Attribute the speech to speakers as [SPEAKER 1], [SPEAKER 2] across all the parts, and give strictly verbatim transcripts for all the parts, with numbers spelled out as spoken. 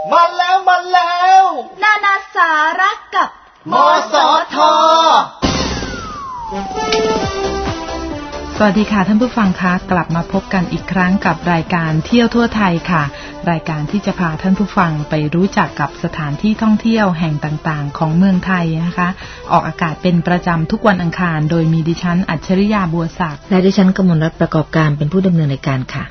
[SPEAKER 1] มาแล้วมาแล้ว
[SPEAKER 2] นานาสาระกับ
[SPEAKER 1] มสท.
[SPEAKER 3] สวัสดีค่ะท่านผู้ฟังคะกลับมาพบกันอีกครั้งกับรายการเที่ยวทั่วไทยค่ะรายการที่จะพาท่านผู้ฟังไปรู้จักกับสถานที่ท่องเที่ยวแห่งต่างๆของเมืองไทยนะคะออกอากาศเป็นประจำทุกวันอังคารโดยมีดิฉันอัจฉริยาบัวศักดิ์
[SPEAKER 4] และดิฉันกมลรัตน์ประกอบการเป็นผู้ดำเนินรายการค่ะ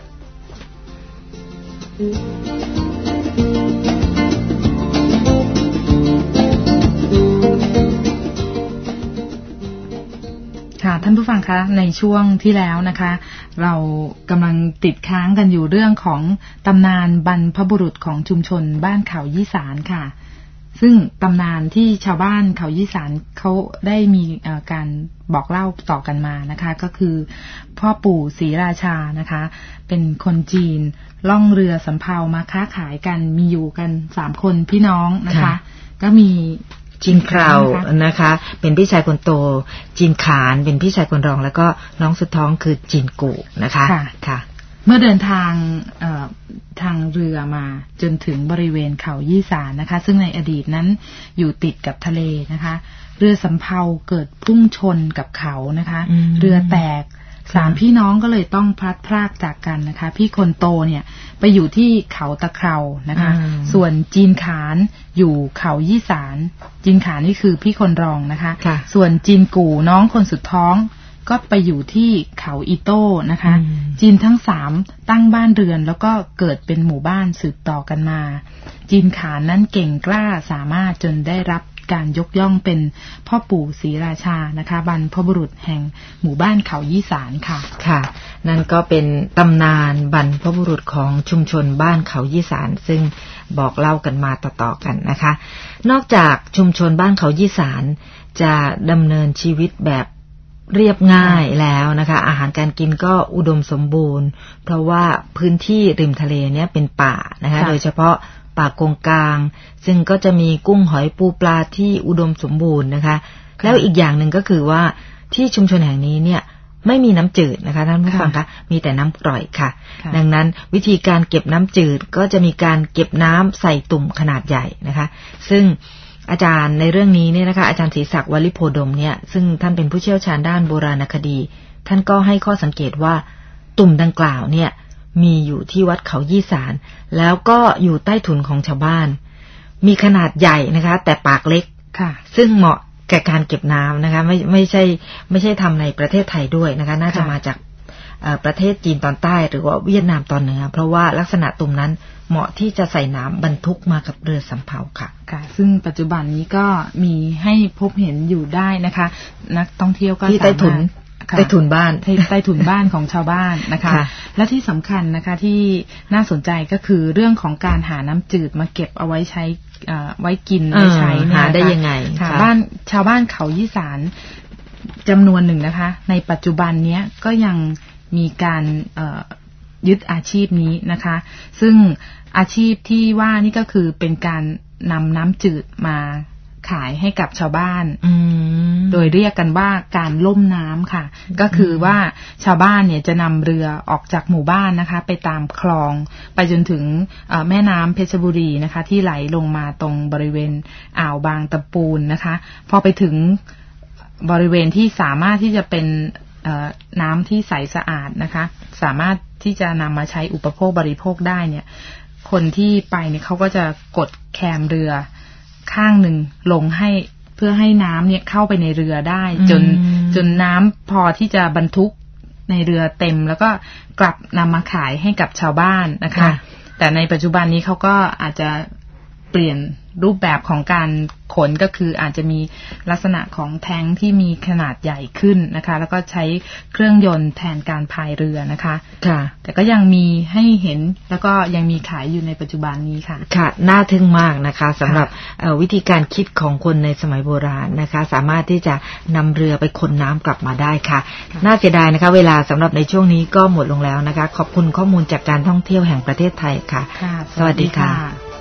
[SPEAKER 3] ค่ะท่านผู้ฟังคะในช่วงที่แล้วนะคะเรากำลังติดค้างกันอยู่เรื่องของตำนานบรรพบุรุษของชุมชนบ้านเขายี่สานค่ะซึ่งตำนานที่ชาวบ้านเขายี่สานเขาได้มีการบอกเล่าต่อกันมานะคะก็คือพ่อปู่ศรีราชานะคะเป็นคนจีนล่องเรือสำเภามาค้าขายกันมีอยู่กันสามคนพี่น้องนะคะก็มี
[SPEAKER 4] จีนคราวนะคะเป็นพี่ชายคนโตจีนขานเป็นพี่ชายคนรองแล้วก็น้องสุดท้องคือจีนกูนะคะ
[SPEAKER 3] ค่ะเมื่อเดินทางเอ่อทางเรือมาจนถึงบริเวณเขายี่สานนะคะซึ่งในอดีตนั้นอยู่ติดกับทะเลนะคะเรือสำเภาเกิดพุ่งชนกับเขานะคะเรือแตกสามพี่น้องก็เลยต้องพลัดพรากจากกันนะคะพี่คนโตเนี่ยไปอยู่ที่เขาตะเครานะคะส่วนจีนขานอยู่เขายี่สานจีนขานนี่คือพี่คนรองนะคะส่วนจีนกู่น้องคนสุดท้องก็ไปอยู่ที่เขาอีโต้นะคะจีนทั้งสามตั้งบ้านเรือนแล้วก็เกิดเป็นหมู่บ้านสืบต่อกันมาจีนขานนั้นเก่งกล้าสามารถจนได้รับการยกย่องเป็นพ่อปู่ศรีราชานะคะบรรพบุรุษแห่งหมู่บ้านเขายี่สานค่ะ
[SPEAKER 4] ค่ะนั่นก็เป็นตำนานบรรพบุรุษของชุมชนบ้านเขายี่สานซึ่งบอกเล่ากันมาต่อๆกันนะคะนอกจากชุมชนบ้านเขายี่สานจะดำเนินชีวิตแบบเรียบง่ายแล้วนะคะอาหารการกินก็อุดมสมบูรณ์เพราะว่าพื้นที่ริมทะเลเนี่ยเป็นป่านะคะโดยเฉพาะป่ากงกลางซึ่งก็จะมีกุ้งหอยปูปลาที่อุดมสมบูรณ์นะคะแล้วอีกอย่างหนึ่งก็คือว่าที่ชุมชนแห่งนี้เนี่ยไม่มีน้ำจืดนะคะท่านผู้ฟังคะมีแต่น้ำกร่อยค่ะดังนั้นวิธีการเก็บน้ำจืดก็จะมีการเก็บน้ำใส่ตุ่มขนาดใหญ่นะคะซึ่งอาจารย์ในเรื่องนี้เนี่ยนะคะอาจารย์ศรีศักดิ์วลิโพดมเนี่ยซึ่งท่านเป็นผู้เชี่ยวชาญด้านโบราณคดีท่านก็ให้ข้อสังเกตว่าตุ่มดังกล่าวเนี่ยมีอยู่ที่วัดเขายี่สานแล้วก็อยู่ใต้ถุนของชาวบ้านมีขนาดใหญ่นะคะแต่ปากเล็กค่ะซึ่งเหมาะแก่การเก็บน้ำนะคะไม่ไม่ใช่ไม่ใช่ทำในประเทศไทยด้วยนะคะน่าจะมาจากประเทศจีนตอนใต้หรือว่าเวียดนามตอนเหนือเพราะว่าลักษณะตุ่มนั้นเหมาะที่จะใส่น้ำบรรทุกมากับเรือสำเภาค่ะ
[SPEAKER 3] ค่ะซึ่งปัจจุบันนี้ก็มีให้พบเห็นอยู่ได้นะคะนักท่องเที่ยวก็
[SPEAKER 4] ที่ใต้ถุนใต้ถุนบ้าน
[SPEAKER 3] ใต้ถุนบ้านของชาวบ้านนะคะและที่สำคัญนะคะที่น่าสนใจก็คือเรื่องของการหาน้ำจืดมาเก็บเอาไว้ใช้ไว้กินไว้ใช้
[SPEAKER 4] หาได้ยังไง
[SPEAKER 3] ค่ะบ้านชาวบ้านเขายี่สานจำนวนหนึ่งนะคะในปัจจุบันเนี้ยก็ยังมีการยึดอาชีพนี้นะคะซึ่งอาชีพที่ว่านี่ก็คือเป็นการนำน้ำจืดมาขายให้กับชาวบ้านโดยเรียกกันว่าการล่มน้ำค่ะก็คือว่าชาวบ้านเนี่ยจะนำเรือออกจากหมู่บ้านนะคะไปตามคลองไปจนถึงแม่น้ำเพชรบุรีนะคะที่ไหลลงมาตรงบริเวณอ่าวบางตะปูนนะคะพอไปถึงบริเวณที่สามารถที่จะเป็นน้ำที่ใสสะอาดนะคะสามารถที่จะนำมาใช้อุปโภคบริโภคได้เนี่ยคนที่ไปเนี่ยเขาก็จะกดแคมเรือข้างหนึ่งลงให้เพื่อให้น้ำเนี่ยเข้าไปในเรือได้จนจนน้ำพอที่จะบรรทุกในเรือเต็มแล้วก็กลับนำมาขายให้กับชาวบ้านนะคะแต่ในปัจจุบันนี้เขาก็อาจจะเปลี่ยนรูปแบบของการขนก็คืออาจจะมีลักษณะของแท้งที่มีขนาดใหญ่ขึ้นนะคะแล้วก็ใช้เครื่องยนต์แทนการพายเรือนะคะค่ะแต่ก็ยังมีให้เห็นแล้วก็ยังมีขายอยู่ในปัจจุบันนี้ค่ะ
[SPEAKER 4] ค่ะน่าทึ่งมากนะคะสำหรับวิธีการคิดของคนในสมัยโบราณนะคะสามารถที่จะนำเรือไปขนน้ำกลับมาได้ค่ะน่าเสียดายนะคะเวลาสำหรับในช่วงนี้ก็หมดลงแล้วนะคะขอบคุณข้อมูลจากการท่องเที่ยวแห่งประเทศไทยค่ะ
[SPEAKER 3] สวัสดีค่ะ